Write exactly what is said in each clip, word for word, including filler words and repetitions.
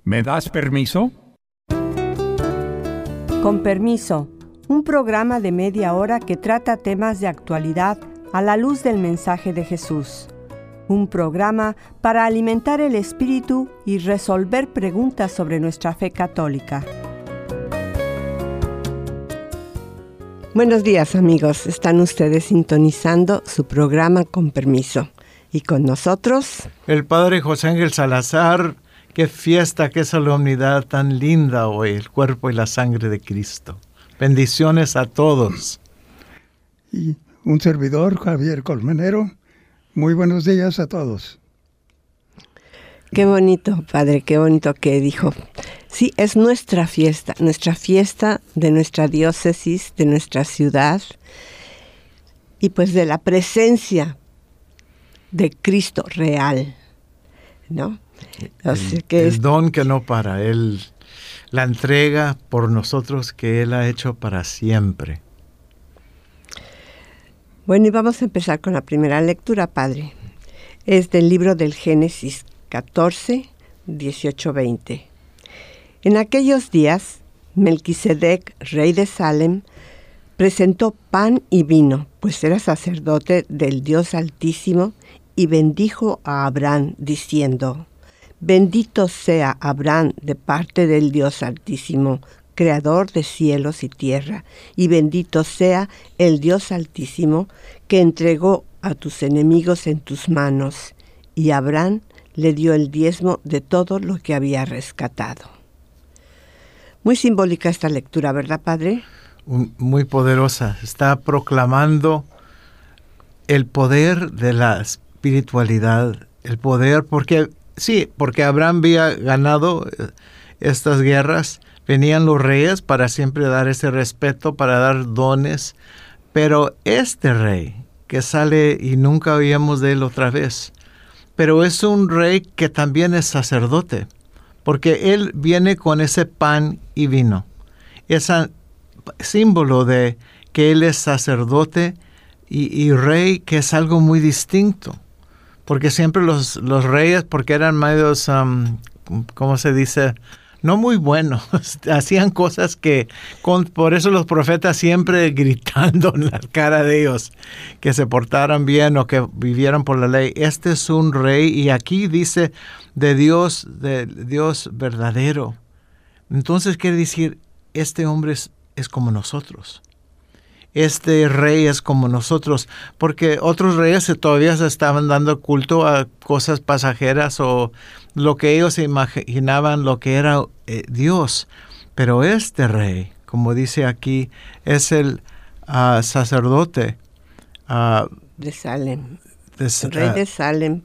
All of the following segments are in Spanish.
¿Me das permiso? Con permiso, un programa de media hora que trata temas de actualidad a la luz del mensaje de Jesús. Un programa para alimentar el espíritu y resolver preguntas sobre nuestra fe católica. Buenos días, amigos. Están ustedes sintonizando su programa Con Permiso. Y con nosotros, el Padre José Ángel Salazar. Qué fiesta, qué solemnidad tan linda hoy, el cuerpo y la sangre de Cristo. Bendiciones a todos. Y un servidor, Javier Colmenero. Muy buenos días a todos. Qué bonito, Padre, qué bonito que dijo. Sí, es nuestra fiesta, nuestra fiesta de nuestra diócesis, de nuestra ciudad, y pues de la presencia de Cristo real, ¿no? O sea, el, que el es... don que no para, él, la entrega por nosotros que Él ha hecho para siempre. Bueno, y vamos a empezar con la primera lectura, Padre. Es del libro del Génesis catorce, dieciocho, veinte. En aquellos días, Melquisedec, rey de Salem, presentó pan y vino, pues era sacerdote del Dios Altísimo, y bendijo a Abraham, diciendo: Bendito sea Abraham de parte del Dios Altísimo, Creador de cielos y tierra, y bendito sea el Dios Altísimo, que entregó a tus enemigos en tus manos. Y Abraham le dio el diezmo de todo lo que había rescatado. Muy simbólica esta lectura, ¿verdad, Padre? Muy poderosa. Está proclamando el poder de la espiritualidad, el poder, porque sí, porque Abraham había ganado estas guerras. Venían los reyes para siempre dar ese respeto, para dar dones. Pero este rey que sale y nunca oíamos de él otra vez, pero es un rey que también es sacerdote, porque él viene con ese pan y vino. Ese símbolo de que él es sacerdote y, y rey, que es algo muy distinto. Porque siempre los, los reyes, porque eran medios, um, ¿cómo se dice?, no muy buenos, hacían cosas que, con, por eso los profetas siempre gritando en la cara de ellos, que se portaran bien o que vivieran por la ley. Este es un rey, y aquí dice de Dios, de Dios verdadero. Entonces quiere decir, este hombre es, es como nosotros. Este rey es como nosotros, porque otros reyes todavía se estaban dando culto a cosas pasajeras o lo que ellos imaginaban lo que era eh, Dios. Pero este rey, como dice aquí, es el uh, sacerdote. Uh, de Salem. De, el rey uh, de Salem.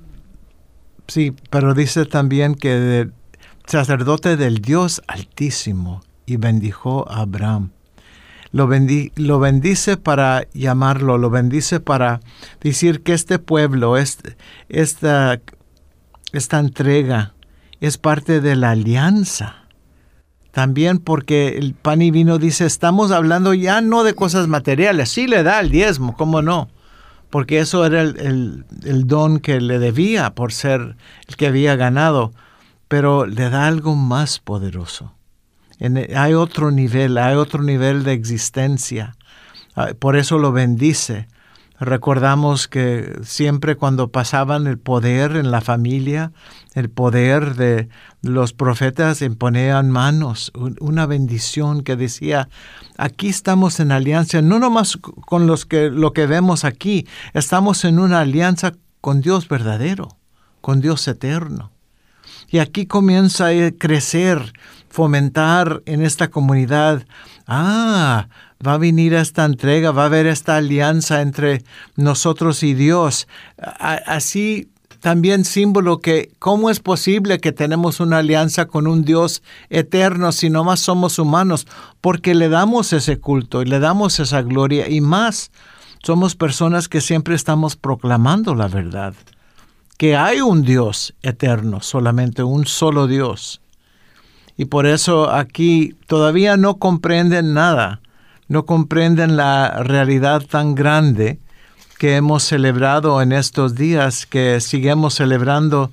Sí, pero dice también que de, sacerdote del Dios Altísimo, y bendijo a Abraham. Lo, bendi, lo bendice para llamarlo, lo bendice para decir que este pueblo, este, esta, esta entrega es parte de la alianza. También porque el pan y vino dice, estamos hablando ya no de cosas materiales, sí le da el diezmo, ¿cómo no? Porque eso era el, el, el don que le debía por ser el que había ganado, pero le da algo más poderoso. En, hay otro nivel, hay otro nivel de existencia. Por eso lo bendice. Recordamos que siempre cuando pasaban el poder en la familia, el poder de los profetas imponían manos, una bendición que decía, aquí estamos en alianza, no nomás con los que, lo que vemos aquí, estamos en una alianza con Dios verdadero, con Dios eterno. Y aquí comienza a crecer, fomentar en esta comunidad. Ah, va a venir esta entrega, va a haber esta alianza entre nosotros y Dios. Así también símbolo que cómo es posible que tenemos una alianza con un Dios eterno si no más somos humanos, porque le damos ese culto y le damos esa gloria, y más somos personas que siempre estamos proclamando la verdad, que hay un Dios eterno, solamente un solo Dios. Y por eso aquí todavía no comprenden nada, no comprenden la realidad tan grande que hemos celebrado en estos días, que seguimos celebrando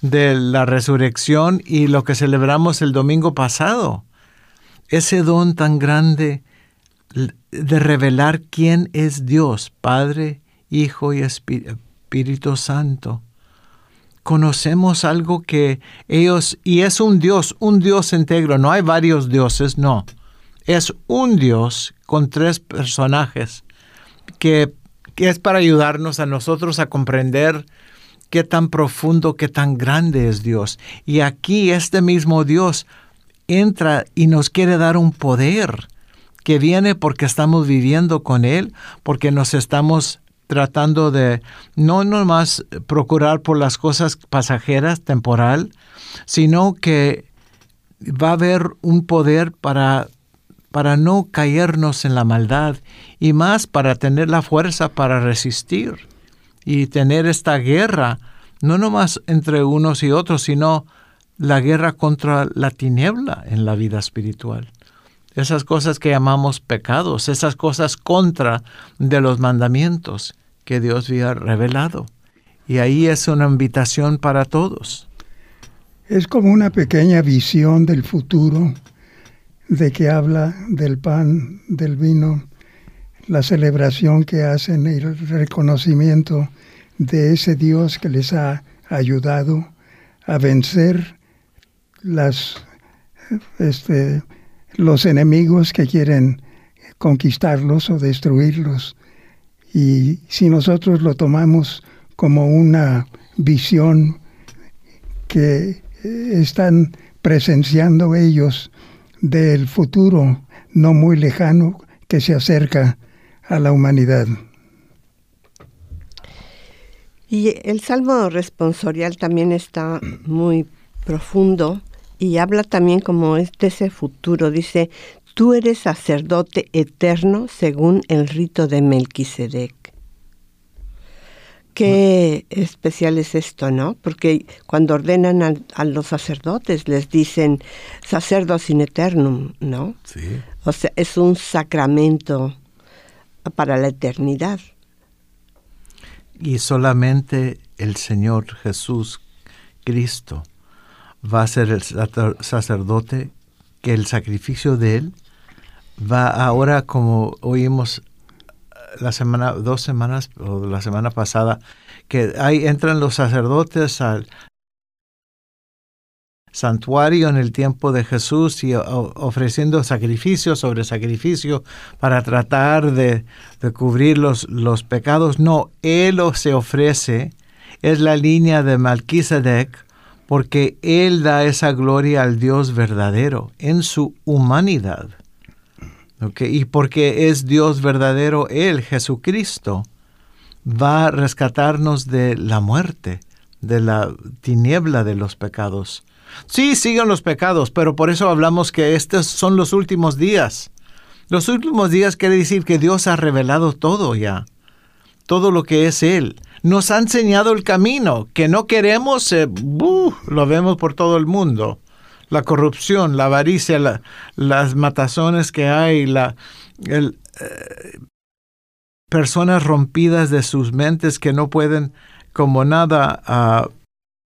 de la resurrección y lo que celebramos el domingo pasado. Ese don tan grande de revelar quién es Dios, Padre, Hijo y Espíritu Santo. Conocemos algo que ellos, y es un Dios, un Dios íntegro, no hay varios dioses, no. Es un Dios con tres personajes que, que es para ayudarnos a nosotros a comprender qué tan profundo, qué tan grande es Dios. Y aquí este mismo Dios entra y nos quiere dar un poder que viene porque estamos viviendo con Él, porque nos estamos tratando de no nomás procurar por las cosas pasajeras, temporal, sino que va a haber un poder para, para no caernos en la maldad y más para tener la fuerza para resistir y tener esta guerra, no nomás entre unos y otros, sino la guerra contra la tiniebla en la vida espiritual. Esas cosas que llamamos pecados, esas cosas contra de los mandamientos que Dios había revelado. Y ahí es una invitación para todos. Es como una pequeña visión del futuro, de que habla del pan, del vino, la celebración que hacen y el reconocimiento de ese Dios que les ha ayudado a vencer las, este, los enemigos que quieren conquistarlos o destruirlos. Y si nosotros lo tomamos como una visión que están presenciando ellos del futuro no muy lejano que se acerca a la humanidad. Y el Salmo responsorial también está muy profundo y habla también como es de ese futuro. Dice, tú eres sacerdote eterno según el rito de Melquisedec. Qué especial es esto, ¿no? Porque cuando ordenan a, a los sacerdotes les dicen sacerdos in eternum, ¿no? Sí. O sea, es un sacramento para la eternidad. Y solamente el Señor Jesús Cristo va a ser el sacerdote, que el sacrificio de Él va ahora, como oímos la semana, dos semanas o la semana pasada, que ahí entran los sacerdotes al santuario en el tiempo de Jesús y o, ofreciendo sacrificio sobre sacrificio para tratar de, de cubrir los, los pecados. No, Él se ofrece, es la línea de Melquisedec, porque Él da esa gloria al Dios verdadero en su humanidad. ¿Okay? Y porque es Dios verdadero, Él, Jesucristo, va a rescatarnos de la muerte, de la tiniebla de los pecados. Sí, siguen los pecados, pero por eso hablamos que estos son los últimos días. Los últimos días quiere decir que Dios ha revelado todo ya, todo lo que es Él. Nos ha enseñado el camino, que no queremos, eh, uh, lo vemos por todo el mundo. La corrupción, la avaricia, la, las matazones que hay, la, el, eh, personas rompidas de sus mentes que no pueden como nada uh,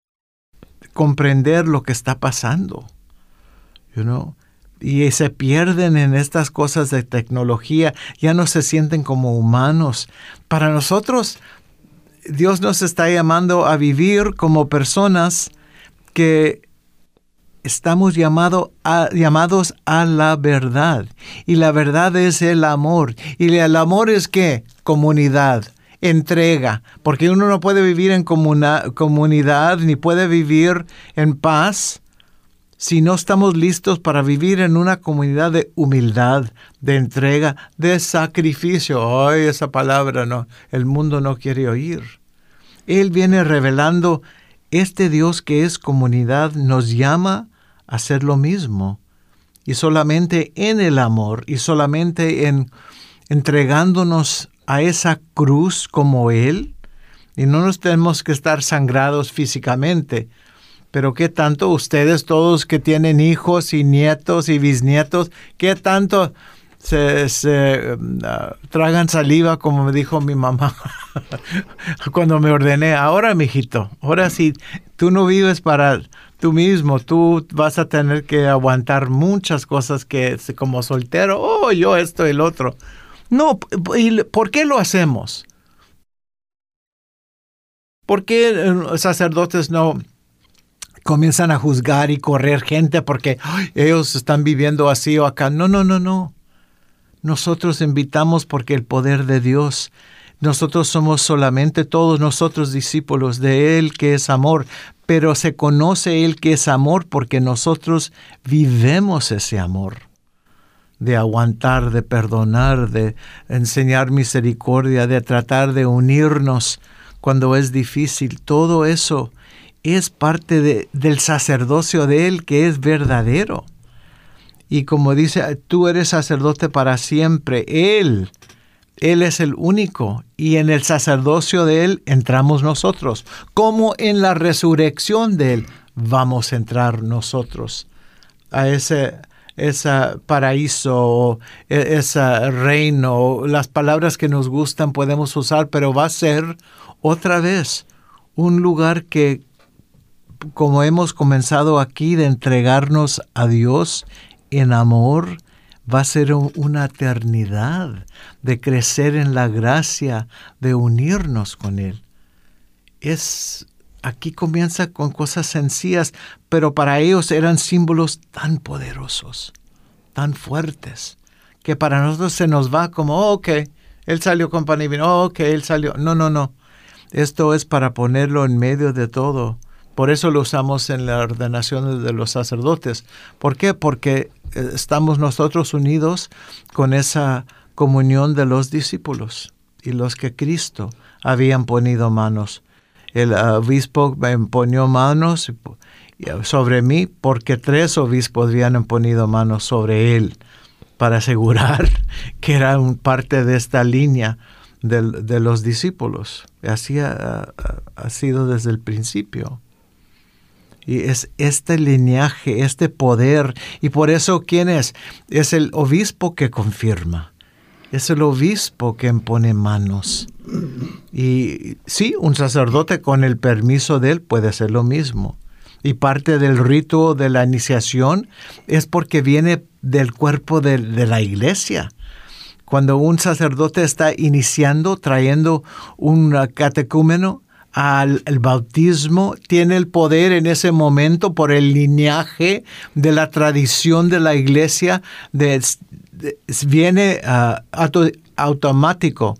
comprender lo que está pasando, you know? Y se pierden en estas cosas de tecnología, ya no se sienten como humanos. Para nosotros, Dios nos está llamando a vivir como personas que estamos llamado a, llamados a la verdad. Y la verdad es el amor. Y el amor es ¿qué? Comunidad, entrega. Porque uno no puede vivir en comuna, comunidad ni puede vivir en paz si no estamos listos para vivir en una comunidad de humildad, de entrega, de sacrificio. Ay, esa palabra no, el mundo no quiere oír. Él viene revelando este Dios que es comunidad, nos llama a hacer lo mismo. Y solamente en el amor y solamente en entregándonos a esa cruz como Él, y no nos tenemos que estar sangrados físicamente, pero qué tanto ustedes todos que tienen hijos y nietos y bisnietos, qué tanto se, se uh, tragan saliva, como me dijo mi mamá cuando me ordené. Ahora, mijito, ahora sí, tú no vives para tú mismo, tú vas a tener que aguantar muchas cosas que como soltero, oh, yo esto y el otro. No, ¿y por qué lo hacemos? ¿Por qué sacerdotes no comienzan a juzgar y correr gente porque ay, ellos están viviendo así o acá? No, no, no, no. Nosotros invitamos porque el poder de Dios, nosotros somos solamente todos nosotros discípulos de Él que es amor, pero se conoce Él que es amor porque nosotros vivemos ese amor, de aguantar, de perdonar, de enseñar misericordia, de tratar de unirnos cuando es difícil. Todo eso es parte de, del sacerdocio de Él que es verdadero. Y como dice, tú eres sacerdote para siempre. Él, Él es el único. Y en el sacerdocio de Él entramos nosotros. Como en la resurrección de Él vamos a entrar nosotros a ese, ese paraíso, ese reino. Las palabras que nos gustan podemos usar, pero va a ser otra vez un lugar que, como hemos comenzado aquí, de entregarnos a Dios en amor, va a ser una eternidad de crecer en la gracia, de unirnos con Él. Es, aquí comienza con cosas sencillas, pero para ellos eran símbolos tan poderosos, tan fuertes, que para nosotros se nos va como, oh, ok, Él salió con pan y vino, oh, ok, Él salió. No, no, no. Esto es para ponerlo en medio de todo. Por eso lo usamos en la ordenación de los sacerdotes. ¿Por qué? Porque estamos nosotros unidos con esa comunión de los discípulos y los que Cristo habían ponido manos. El obispo me ponió manos sobre mí porque tres obispos habían ponido manos sobre él para asegurar que era un parte de esta línea de, de los discípulos. Así ha, ha sido desde el principio. Y es este linaje, este poder. Y por eso, ¿quién es? Es el obispo que confirma. Es el obispo que impone manos. Y sí, un sacerdote con el permiso de él puede hacer lo mismo. Y parte del rito de la iniciación es porque viene del cuerpo de, de la iglesia. Cuando un sacerdote está iniciando, trayendo un catecúmeno al el bautismo, tiene el poder en ese momento por el linaje de la tradición de la iglesia, de, de, viene uh, auto, automático,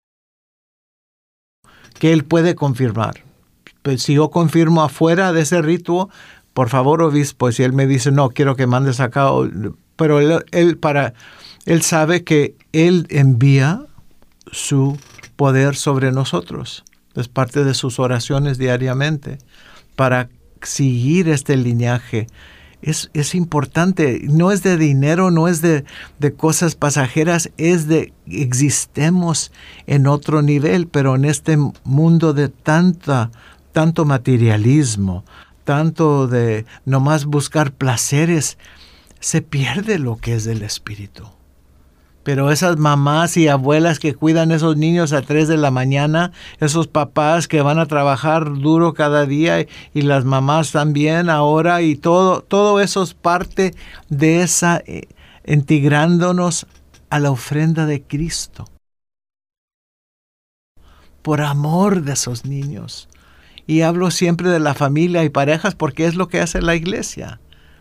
que él puede confirmar. Pues si yo confirmo afuera de ese rito, por favor, obispo, si él me dice, no, quiero que mandes acá, pero él, él, para, él sabe que él envía su poder sobre nosotros. Es parte de sus oraciones diariamente para seguir este linaje. Es, es importante, no es de dinero, no es de, de cosas pasajeras, es de existemos en otro nivel, pero en este mundo de tanta, tanto materialismo, tanto de nomás buscar placeres, se pierde lo que es del espíritu. Pero esas mamás y abuelas que cuidan a esos niños a tres de la mañana, esos papás que van a trabajar duro cada día y las mamás también ahora y todo, todo eso es parte de esa, eh, integrándonos a la ofrenda de Cristo. Por amor de esos niños. Y hablo siempre de la familia y parejas porque es lo que hace la iglesia.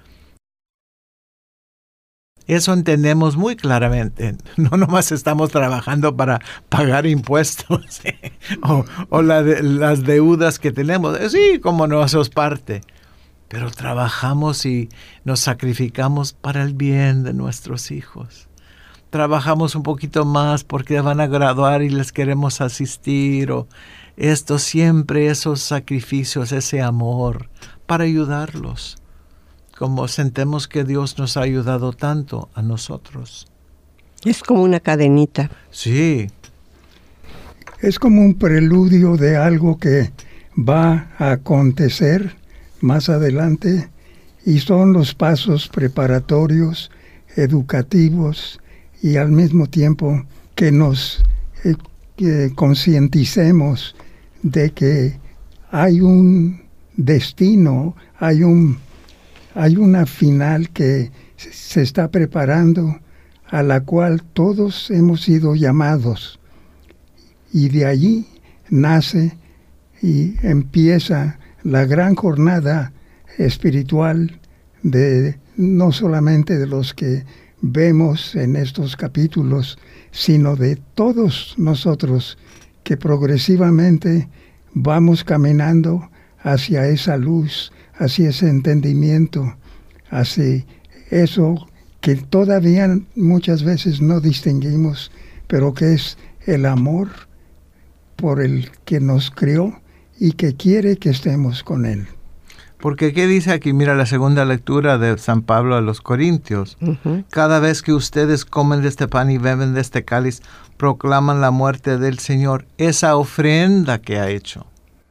Eso entendemos muy claramente. No nomás estamos trabajando para pagar impuestos o, o la de, las deudas que tenemos. Sí, como no, eso es parte. Pero trabajamos y nos sacrificamos para el bien de nuestros hijos. Trabajamos un poquito más porque van a graduar y les queremos asistir. O esto siempre, esos sacrificios, ese amor para ayudarlos. Como sentemos que Dios nos ha ayudado tanto a nosotros. Es como una cadenita. Sí. Es como un preludio de algo que va a acontecer más adelante y son los pasos preparatorios, educativos y al mismo tiempo que nos eh, que concienticemos de que hay un destino, hay un hay una final que se está preparando, a la cual todos hemos sido llamados, y de allí nace y empieza la gran jornada espiritual de no solamente de los que vemos en estos capítulos, sino de todos nosotros que progresivamente vamos caminando hacia esa luz, hacia ese entendimiento, hacia eso que todavía muchas veces no distinguimos, pero que es el amor por el que nos creó y que quiere que estemos con Él. Porque ¿qué dice aquí? Mira la segunda lectura de San Pablo a los Corintios. Uh-huh. Cada vez que ustedes comen de este pan y beben de este cáliz, proclaman la muerte del Señor. Esa ofrenda que ha hecho.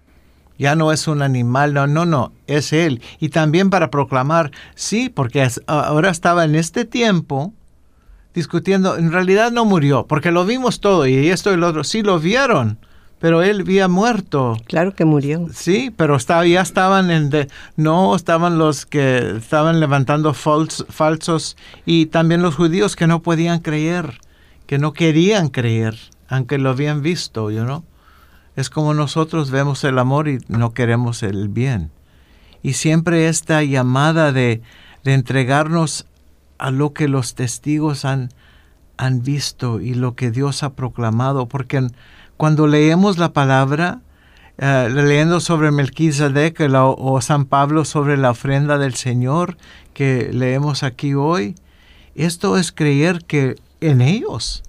Ya no es un animal, no, no, no, es Él. Y también para proclamar, sí, porque es, ahora estaba en este tiempo discutiendo, en realidad no murió, porque lo vimos todo, y esto y lo otro, sí lo vieron, pero Él había muerto. Claro que murió. Sí, pero estaba, ya estaban en, de, no, estaban los que estaban levantando fals, falsos, y también los judíos que no podían creer, que no querían creer, aunque lo habían visto, you know? Es como nosotros vemos el amor y no queremos el bien. Y siempre esta llamada de, de entregarnos a lo que los testigos han, han visto y lo que Dios ha proclamado. Porque cuando leemos la palabra, uh, leyendo sobre Melquisedec la, o San Pablo sobre la ofrenda del Señor que leemos aquí hoy, esto es creer que en ellos.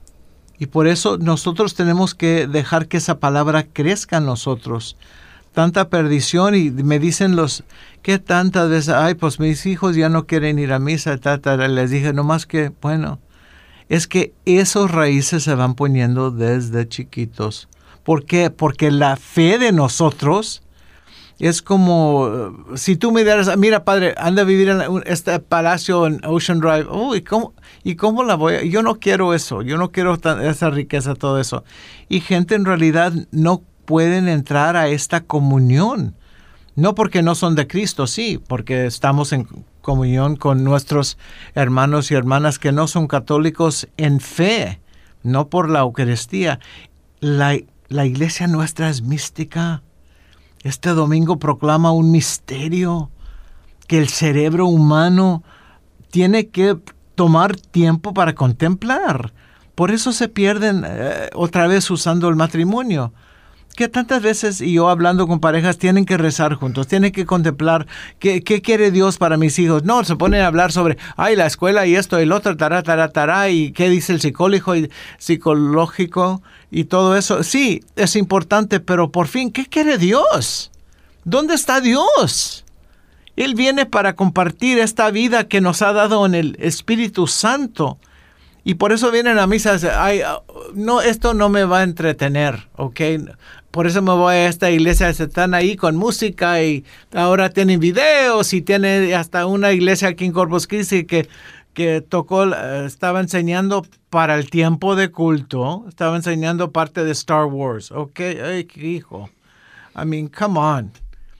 Y por eso nosotros tenemos que dejar que esa palabra crezca en nosotros. Tanta perdición, y me dicen los, ¿qué tantas veces? Ay, pues mis hijos ya no quieren ir a misa, tata. Les dije, no más que, bueno, es que esos raíces se van poniendo desde chiquitos. ¿Por qué? Porque la fe de nosotros es como, si tú me dieras, mira padre, anda a vivir en este palacio en Ocean Drive. Oh, ¿y cómo, ¿y cómo la voy a? Yo no quiero eso, yo no quiero tan, esa riqueza, todo eso. Y gente en realidad no pueden entrar a esta comunión. No porque no son de Cristo, sí, porque estamos en comunión con nuestros hermanos y hermanas que no son católicos en fe, no por la Eucaristía. La, la iglesia nuestra es mística. Este domingo proclama un misterio que el cerebro humano tiene que tomar tiempo para contemplar. Por eso se pierden eh, otra vez usando el matrimonio. Que tantas veces, y yo hablando con parejas, tienen que rezar juntos, tienen que contemplar qué, qué quiere Dios para mis hijos. No, se ponen a hablar sobre, ay, la escuela y esto y el otro, tará, tará, tará, y qué dice el psicólogo y psicológico y todo eso. Sí, es importante, pero por fin, ¿qué quiere Dios? ¿Dónde está Dios? Él viene para compartir esta vida que nos ha dado en el Espíritu Santo. Y por eso vienen a misa, ay, no, esto no me va a entretener, ¿ok? Por eso me voy a esta iglesia, están ahí con música y ahora tienen videos y tiene hasta una iglesia aquí en Corpus Christi que, que tocó, estaba enseñando para el tiempo de culto, estaba enseñando parte de Star Wars, ¿ok? Ay, hijo, I mean, come on.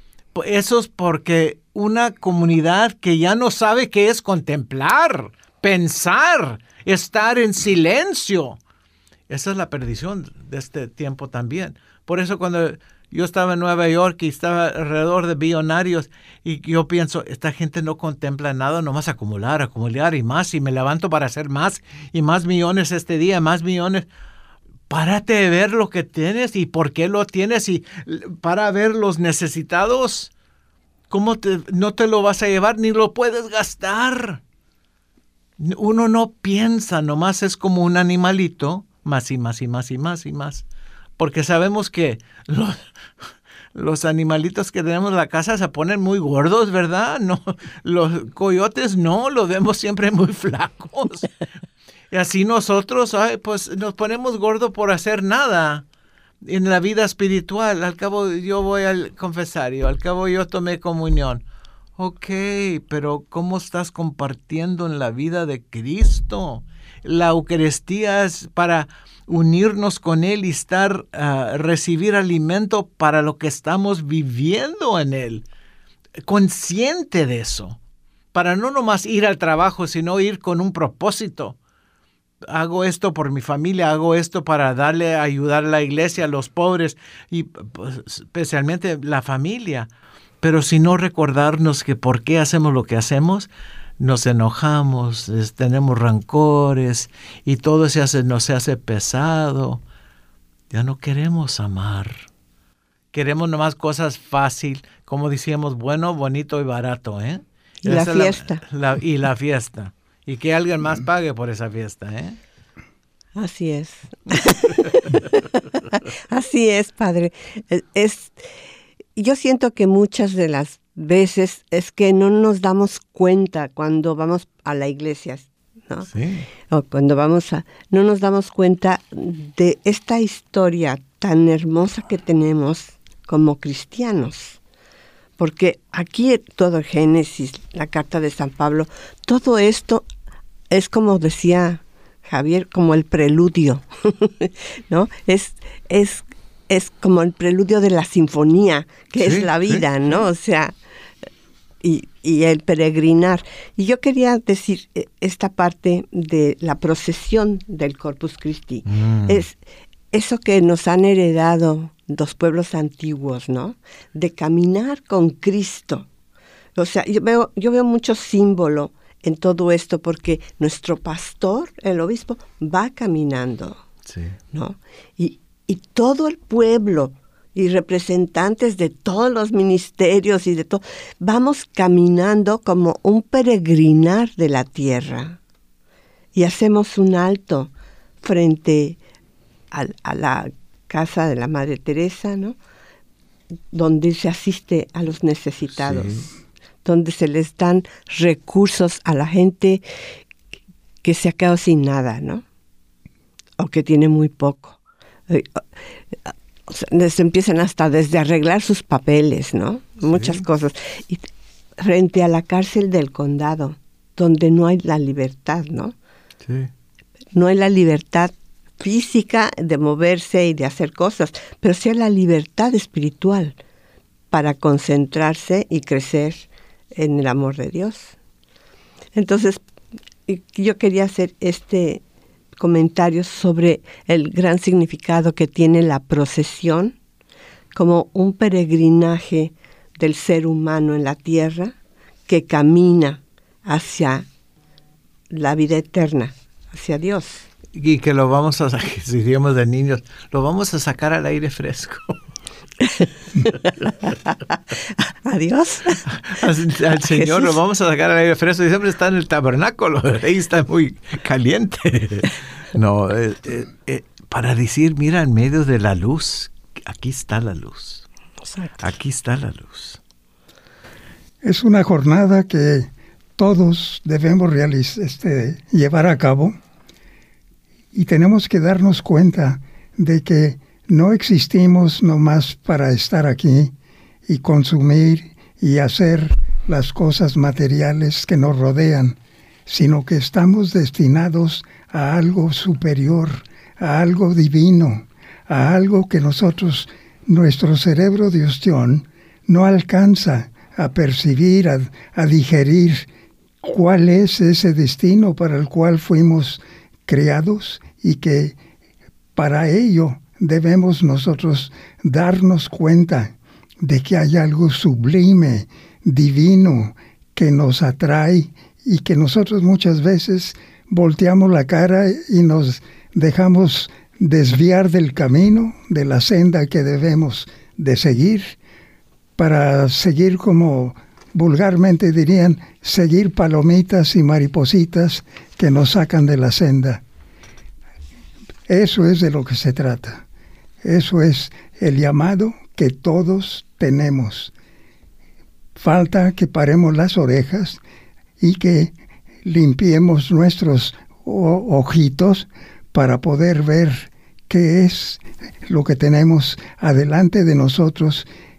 Eso es porque una comunidad que ya no sabe qué es contemplar, pensar, estar en silencio. Esa es la perdición de este tiempo también. Por eso cuando yo estaba en Nueva York y estaba alrededor de billonarios y yo pienso, esta gente no contempla nada, nomás acumular, acumular y más, y me levanto para hacer más y más millones este día, más millones. Párate de ver lo que tienes y por qué lo tienes y para ver los necesitados. ¿Cómo te, no te lo vas a llevar ni lo puedes gastar? Uno no piensa, nomás es como un animalito, más y más y más y más y más. Porque sabemos que los, los animalitos que tenemos en la casa se ponen muy gordos, ¿verdad? No, los coyotes no, los vemos siempre muy flacos. Y así nosotros, ay, pues nos ponemos gordos por hacer nada en la vida espiritual. Al cabo yo voy al confesario, al cabo yo tomé comunión. Ok, pero ¿cómo estás compartiendo en la vida de Cristo? La Eucaristía es para unirnos con Él y estar, uh, recibir alimento para lo que estamos viviendo en Él. Consciente de eso. Para no nomás ir al trabajo, sino ir con un propósito. Hago esto por mi familia, hago esto para darle, ayudar a la iglesia, a los pobres, y pues, especialmente la familia. Pero si no recordarnos que por qué hacemos lo que hacemos, nos enojamos, es, tenemos rancores, y todo se hace, nos se hace pesado. Ya no queremos amar. Queremos nomás cosas fácil, como decíamos, bueno, bonito y barato, ¿eh? Y la fiesta. La, la, y la fiesta. Y que alguien más pague por esa fiesta, ¿eh? Así es. Así es, Padre. Es, yo siento que muchas de las veces es que no nos damos cuenta cuando vamos a la iglesia, ¿no? Sí. O cuando vamos a... No nos damos cuenta de esta historia tan hermosa que tenemos como cristianos. Porque aquí todo el Génesis, la carta de San Pablo, todo esto es, como decía Javier, como el preludio, ¿no? Es, es, es como el preludio de la sinfonía, que sí, es la vida, sí, ¿no? Sí. O sea, y, y el peregrinar. Y yo quería decir esta parte de la procesión del Corpus Christi. Mm. Es eso que nos han heredado los pueblos antiguos, ¿no? De caminar con Cristo. O sea, yo veo, yo veo mucho símbolo en todo esto porque nuestro pastor, el obispo, va caminando, sí, ¿no? Y, y todo el pueblo y representantes de todos los ministerios y de todo, vamos caminando como un peregrinar de la tierra. Y hacemos un alto frente a, a la casa de la Madre Teresa, ¿no? Donde se asiste a los necesitados, sí, donde se les dan recursos a la gente que se ha quedado sin nada, ¿no? O que tiene muy poco. O sea, les empiezan hasta desde arreglar sus papeles, ¿no? Sí. Muchas cosas. Y frente a la cárcel del condado, donde no hay la libertad, ¿no? Sí. No hay la libertad física de moverse y de hacer cosas, pero sí la libertad espiritual para concentrarse y crecer en el amor de Dios. Entonces, yo quería hacer este comentario sobre el gran significado que tiene la procesión como un peregrinaje del ser humano en la tierra que camina hacia la vida eterna, hacia Dios. Y que lo vamos a, si diríamos de niños, lo vamos a sacar al aire fresco. Adiós. Al, al Señor Jesús. Lo vamos a sacar al aire fresco y siempre está en el tabernáculo, ahí está muy caliente. No, eh, eh, eh, para decir, mira, en medio de la luz, aquí está la luz. Exacto. Aquí está la luz. Es una jornada que todos debemos realizar, este, llevar a cabo. Y tenemos que darnos cuenta de que no existimos nomás para estar aquí y consumir y hacer las cosas materiales que nos rodean, sino que estamos destinados a algo superior, a algo divino, a algo que nosotros, nuestro cerebro de ostión, no alcanza a percibir, a, a digerir cuál es ese destino para el cual fuimos creados y que para ello debemos nosotros darnos cuenta de que hay algo sublime, divino, que nos atrae y que nosotros muchas veces volteamos la cara y nos dejamos desviar del camino, de la senda que debemos de seguir, para seguir, como vulgarmente dirían, seguir palomitas y maripositas que nos sacan de la senda. Eso es de lo que se trata. Eso es el llamado que todos tenemos. Falta que paremos las orejas y que limpiemos nuestros ojitos para poder ver qué es lo que tenemos adelante de nosotros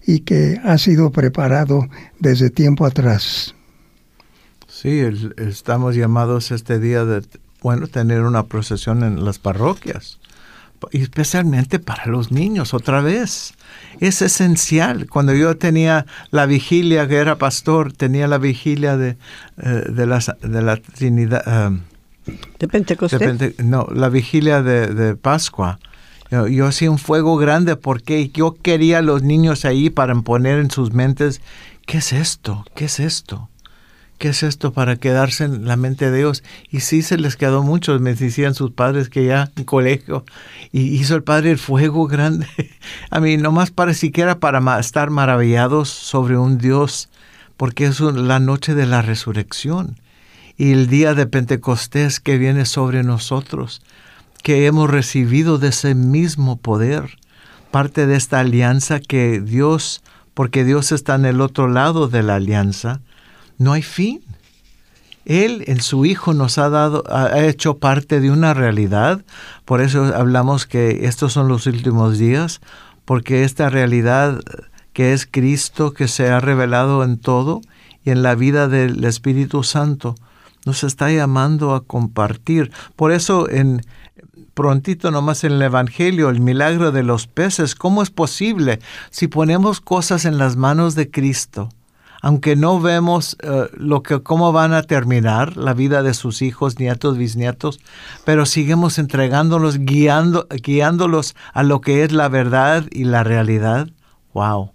y que ha sido preparado desde tiempo atrás. Sí, el, estamos llamados este día de, bueno, tener una procesión en las parroquias, y especialmente para los niños, otra vez. Es esencial. Cuando yo tenía la vigilia, que era pastor, tenía la vigilia de, eh, de, la, de la Trinidad. Uh, ¿De Pentecostés? De Pente, no, la vigilia de, de Pascua. Yo, yo hacía un fuego grande porque yo quería a los niños ahí para poner en sus mentes, ¿qué es esto? ¿Qué es esto? ¿Qué es esto? Para quedarse en la mente de Dios. Y sí se les quedó mucho. Me decían sus padres que ya en colegio, y hizo el Padre el fuego grande. A mí, nomás para siquiera para estar maravillados sobre un Dios, porque es la noche de la resurrección y el día de Pentecostés que viene sobre nosotros, que hemos recibido de ese mismo poder, parte de esta alianza que Dios, porque Dios está en el otro lado de la alianza, no hay fin. Él en su Hijo nos ha dado, ha hecho parte de una realidad. Por eso hablamos que estos son los últimos días, porque esta realidad que es Cristo, que se ha revelado en todo y en la vida del Espíritu Santo, nos está llamando a compartir. Por eso en prontito nomás en el Evangelio, el milagro de los peces, ¿cómo es posible si ponemos cosas en las manos de Cristo? Aunque no vemos uh, lo que, cómo van a terminar la vida de sus hijos, nietos, bisnietos, pero seguimos entregándolos, guiando, guiándolos a lo que es la verdad y la realidad. ¡Wow!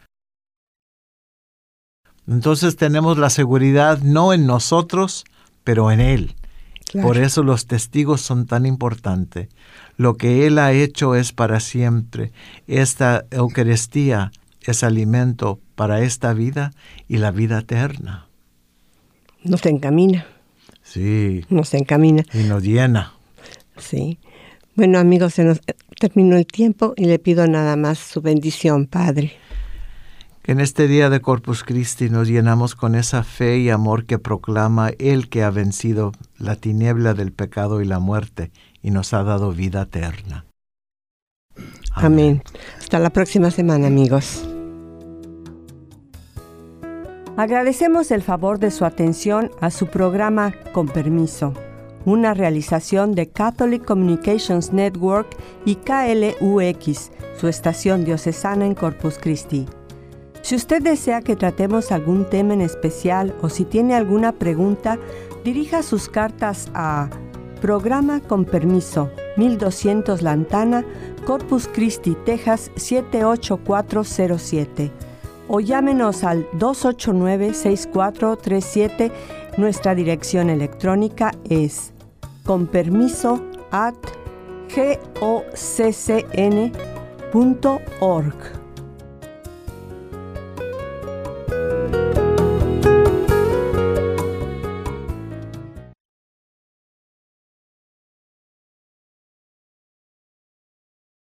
Entonces tenemos la seguridad no en nosotros, pero en Él. Claro. Por eso los testigos son tan importantes. Lo que Él ha hecho es para siempre. Esta Eucaristía es alimento para esta vida y la vida eterna. Nos encamina. Sí. Nos encamina. Y nos llena. Sí. Bueno, amigos, se nos terminó el tiempo y le pido nada más su bendición, Padre. Que en este día de Corpus Christi nos llenamos con esa fe y amor que proclama Él que ha vencido la tiniebla del pecado y la muerte y nos ha dado vida eterna. Amén. Amén. Hasta la próxima semana, amigos. Agradecemos el favor de su atención a su programa Con Permiso, una realización de Catholic Communications Network y K L U X, su estación diocesana en Corpus Christi. Si usted desea que tratemos algún tema en especial o si tiene alguna pregunta, dirija sus cartas a Programa Con Permiso, mil doscientos Lantana, Corpus Christi, Texas siete ocho cuatro cero siete. O llámenos al dos ocho nueve, seis cuatro tres siete. Nuestra dirección electrónica es conpermiso arroba goccn punto org.